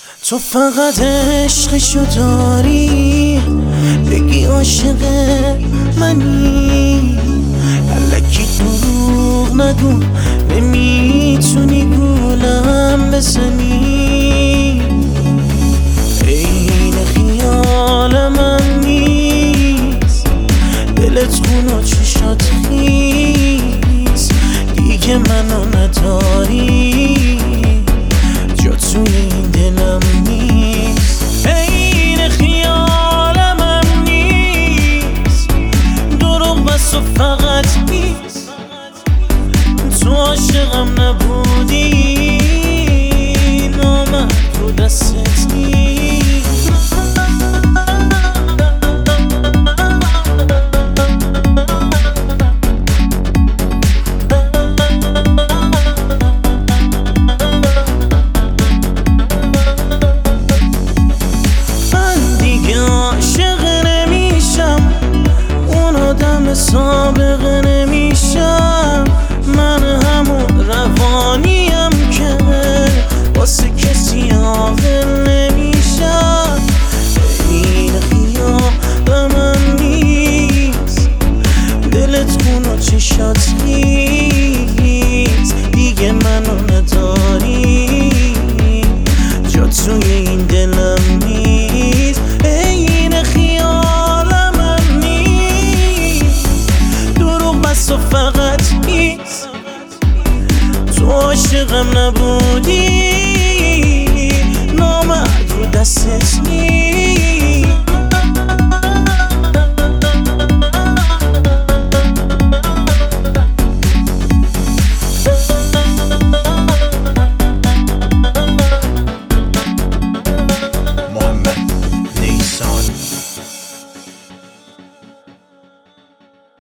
تو فقط عشقشو داری، بگی عاشق منی، الکی دروغ نگو، نمیتونی گولم بزنی. این خیال من نیست، دلت خون و چشات خیس، دیگه منو نداری.